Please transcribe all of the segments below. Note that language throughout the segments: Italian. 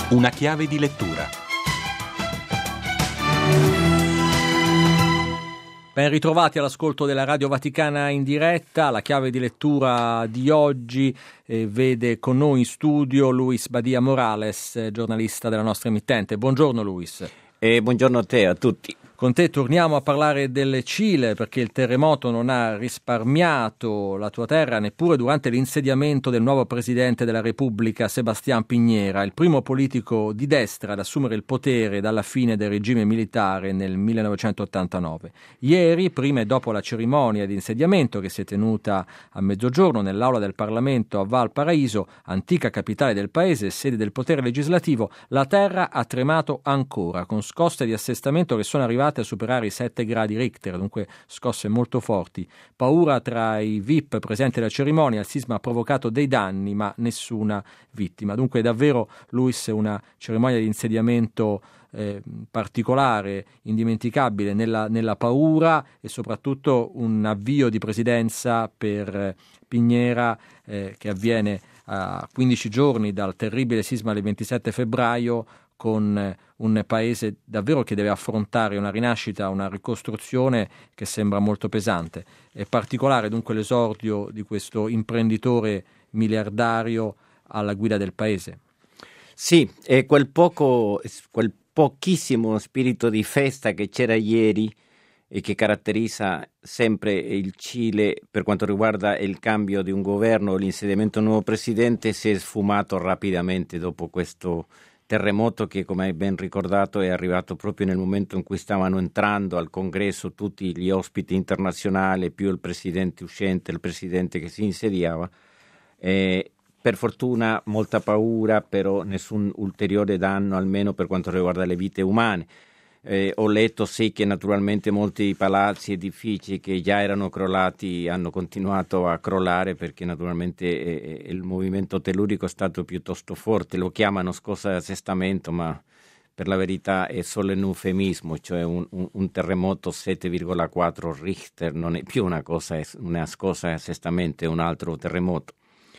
Una chiave di lettura. Ben ritrovati all'ascolto della Radio Vaticana in diretta. La chiave di lettura di oggi vede con noi in studio Luis Badia Morales, giornalista della nostra emittente. Buongiorno Luis. Buongiorno a te, a tutti. Con te torniamo a parlare del Cile perché il terremoto non ha risparmiato la tua terra neppure durante l'insediamento del nuovo presidente della Repubblica, Sebastián Piñera, il primo politico di destra ad assumere il potere dalla fine del regime militare nel 1989. Ieri, prima e dopo la cerimonia di insediamento che si è tenuta a mezzogiorno nell'aula del Parlamento a Valparaíso, antica capitale del paese e sede del potere legislativo, la terra ha tremato ancora, con scosse di assestamento che sono arrivate a superare i 7 gradi Richter, dunque scosse molto forti. Paura tra i VIP presenti alla cerimonia, il sisma ha provocato dei danni ma nessuna vittima. Dunque davvero, Luis, una cerimonia di insediamento particolare, indimenticabile nella paura e soprattutto un avvio di presidenza per Piñera che avviene a 15 giorni dal terribile sisma del 27 febbraio, con un paese davvero che deve affrontare una rinascita, una ricostruzione che sembra molto pesante. È particolare dunque l'esordio di questo imprenditore miliardario alla guida del paese. Sì, è quel pochissimo spirito di festa che c'era ieri e che caratterizza sempre il Cile per quanto riguarda il cambio di un governo o l'insediamento di un nuovo presidente, si è sfumato rapidamente dopo questo terremoto che, come hai ben ricordato, è arrivato proprio nel momento in cui stavano entrando al congresso tutti gli ospiti internazionali, più il presidente uscente, il presidente che si insediava. Per fortuna molta paura, però nessun ulteriore danno, almeno per quanto riguarda le vite umane. Ho letto sì che naturalmente molti palazzi, edifici che già erano crollati hanno continuato a crollare perché naturalmente il movimento tellurico è stato piuttosto forte. Lo chiamano scossa di assestamento, ma per la verità è solo un eufemismo, cioè un terremoto 7,4 Richter non è più una scossa di assestamento, è un altro terremoto.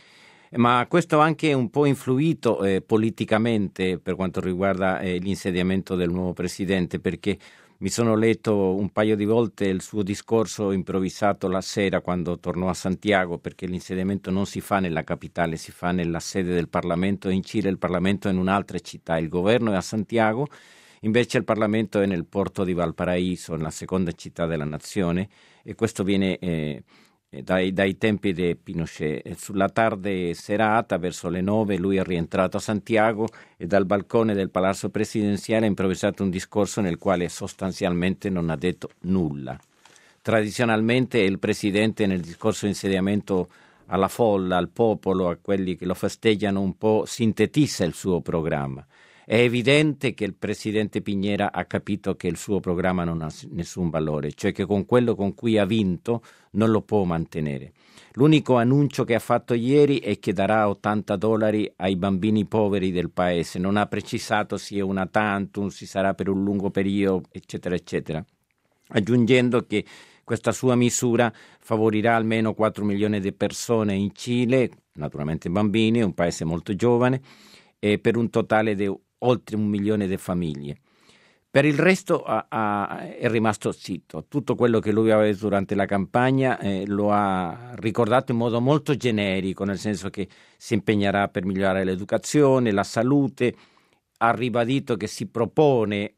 Ma questo ha anche un po' influito politicamente per quanto riguarda l'insediamento del nuovo presidente, perché mi sono letto un paio di volte il suo discorso improvvisato la sera quando tornò a Santiago, perché l'insediamento non si fa nella capitale, si fa nella sede del Parlamento. In Cile il Parlamento è in un'altra città, il governo è a Santiago, invece il Parlamento è nel porto di Valparaíso, nella seconda città della nazione, e questo viene dai tempi di Pinochet. Sulla tarda serata, verso le 9, lui è rientrato a Santiago e dal balcone del palazzo presidenziale ha improvvisato un discorso nel quale sostanzialmente non ha detto nulla. Tradizionalmente il presidente nel discorso di insediamento alla folla, al popolo, a quelli che lo festeggiano un po', sintetizza il suo programma. È evidente che il presidente Piñera ha capito che il suo programma non ha nessun valore, cioè che con quello con cui ha vinto non lo può mantenere. L'unico annuncio che ha fatto ieri è che darà $80 ai bambini poveri del paese. Non ha precisato se è una tantum, se sarà per un lungo periodo, eccetera, eccetera. Aggiungendo che questa sua misura favorirà almeno 4 milioni di persone in Cile, naturalmente bambini, un paese molto giovane, e per un totale di oltre 1 milione di famiglie. Per il resto è rimasto zitto. Tutto quello che lui aveva detto durante la campagna lo ha ricordato in modo molto generico, nel senso che si impegnerà per migliorare l'educazione, la salute, ha ribadito che si propone,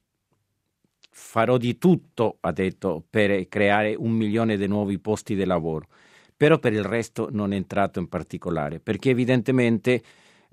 farò di tutto, ha detto, per creare 1 milione di nuovi posti di lavoro. Però per il resto non è entrato in particolare, perché evidentemente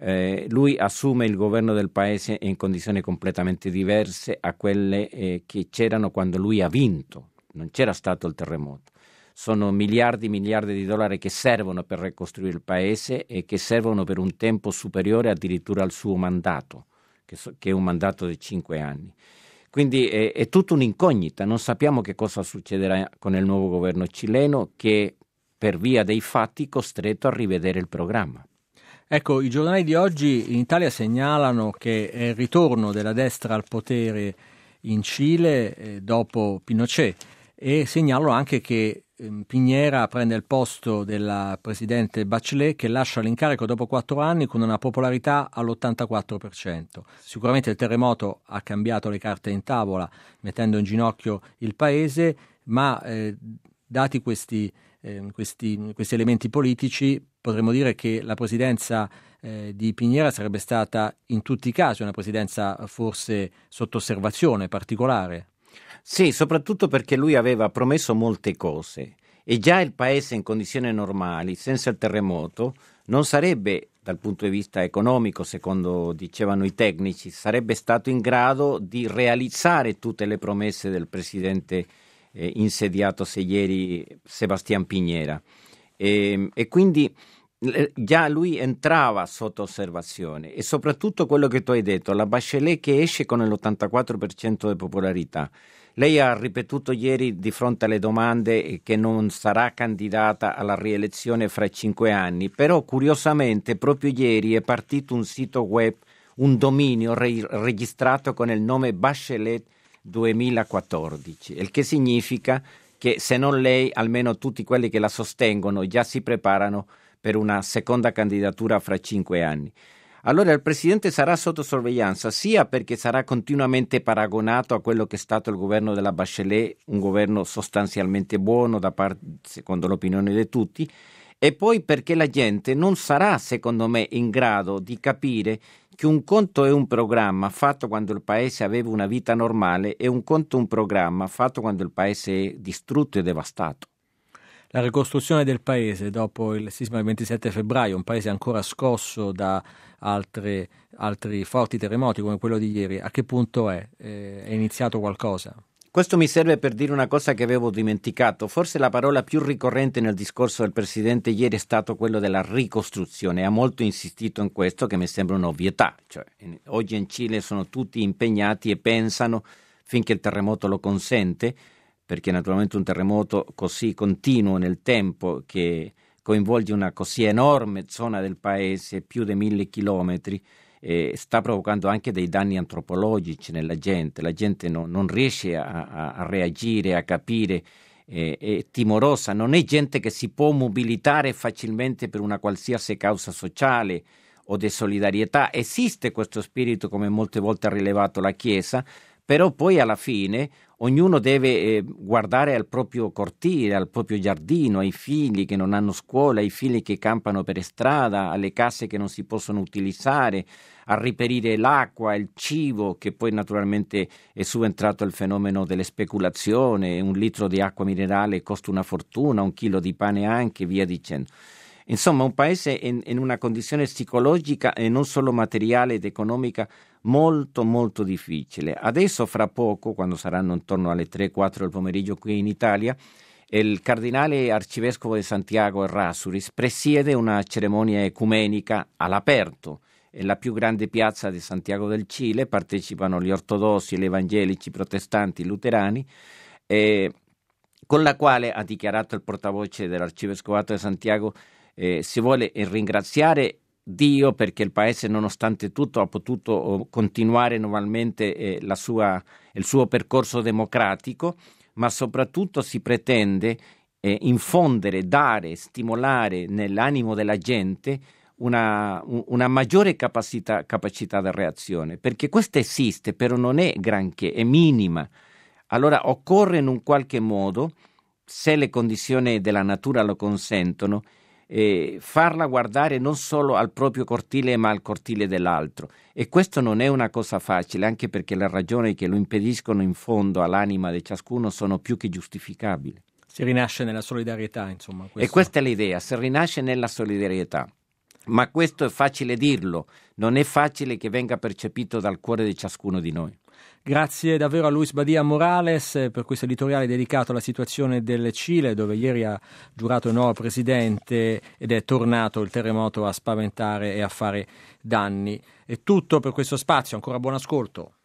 lui assume il governo del paese in condizioni completamente diverse a quelle che c'erano quando lui ha vinto. Non c'era stato il terremoto. Sono miliardi di dollari che servono per ricostruire il paese e che servono per un tempo superiore addirittura al suo mandato, che è un mandato di 5 anni. Quindi è tutta un'incognita, non sappiamo che cosa succederà con il nuovo governo cileno che per via dei fatti è costretto a rivedere il programma. Ecco, i giornali di oggi in Italia segnalano che è il ritorno della destra al potere in Cile dopo Pinochet e segnalano anche che Piñera prende il posto della presidente Bachelet, che lascia l'incarico dopo 4 anni con una popolarità all'84%. Sicuramente il terremoto ha cambiato le carte in tavola, mettendo in ginocchio il paese, ma dati questi elementi politici, potremmo dire che la presidenza di Piñera sarebbe stata in tutti i casi una presidenza forse sotto osservazione particolare. Sì, soprattutto perché lui aveva promesso molte cose e già il paese in condizioni normali, senza il terremoto, non sarebbe, dal punto di vista economico, secondo dicevano i tecnici, sarebbe stato in grado di realizzare tutte le promesse del presidente insediatosi ieri, Sebastián Piñera. E quindi già lui entrava sotto osservazione, e soprattutto quello che tu hai detto, la Bachelet che esce con l'84% di popolarità. Lei ha ripetuto ieri di fronte alle domande che non sarà candidata alla rielezione fra 5 anni, però curiosamente proprio ieri è partito un sito web, un dominio registrato con il nome Bachelet 2014, il che significa che se non lei, almeno tutti quelli che la sostengono già si preparano per una seconda candidatura fra 5 anni. Allora il presidente sarà sotto sorveglianza sia perché sarà continuamente paragonato a quello che è stato il governo della Bachelet, un governo sostanzialmente buono secondo l'opinione di tutti, e poi perché la gente non sarà, secondo me, in grado di capire che un conto è un programma fatto quando il paese aveva una vita normale e un conto è un programma fatto quando il paese è distrutto e devastato. La ricostruzione del paese dopo il sisma del 27 febbraio, un paese ancora scosso da altri forti terremoti come quello di ieri, a che punto è? È iniziato qualcosa? Questo mi serve per dire una cosa che avevo dimenticato. Forse la parola più ricorrente nel discorso del Presidente ieri è stato quello della ricostruzione. Ha molto insistito in questo, che mi sembra un'ovvietà. Cioè, oggi in Cile sono tutti impegnati e pensano, finché il terremoto lo consente, perché naturalmente un terremoto così continuo nel tempo, che coinvolge una così enorme zona del paese, più di 1000 chilometri, sta provocando anche dei danni antropologici nella gente. La gente non riesce a reagire, a capire, è timorosa, non è gente che si può mobilitare facilmente per una qualsiasi causa sociale o di solidarietà. Esiste questo spirito, come molte volte ha rilevato la Chiesa, però poi alla fine ognuno deve guardare al proprio cortile, al proprio giardino, ai figli che non hanno scuola, ai figli che campano per strada, alle case che non si possono utilizzare, a reperire l'acqua, il cibo, che poi naturalmente è subentrato il fenomeno delle speculazioni, 1 litro di acqua minerale costa una fortuna, 1 chilo di pane anche, via dicendo. Insomma, un paese in una condizione psicologica e non solo materiale ed economica molto molto difficile. Adesso fra poco, quando saranno intorno alle 3-4 del pomeriggio qui in Italia, il cardinale arcivescovo di Santiago Errázuriz presiede una cerimonia ecumenica all'aperto. È la più grande piazza di Santiago del Cile, partecipano gli ortodossi, gli evangelici, i protestanti, i luterani, con la quale, ha dichiarato il portavoce dell'arcivescovato di Santiago, si vuole ringraziare Dio perché il paese, nonostante tutto, ha potuto continuare normalmente il suo percorso democratico, ma soprattutto si pretende infondere, dare, stimolare nell'animo della gente una maggiore capacità di reazione, perché questa esiste, però non è granché, è minima. Allora occorre in un qualche modo, se le condizioni della natura lo consentono, farla guardare non solo al proprio cortile ma al cortile dell'altro, e questo non è una cosa facile, anche perché le ragioni che lo impediscono in fondo all'anima di ciascuno sono più che giustificabili. Si rinasce nella solidarietà, insomma. E questa è l'idea, si rinasce nella solidarietà, ma questo è facile dirlo, non è facile che venga percepito dal cuore di ciascuno di noi. Grazie davvero a Luis Badia Morales per questo editoriale dedicato alla situazione del Cile, dove ieri ha giurato il nuovo presidente ed è tornato il terremoto a spaventare e a fare danni. È tutto per questo spazio, ancora buon ascolto.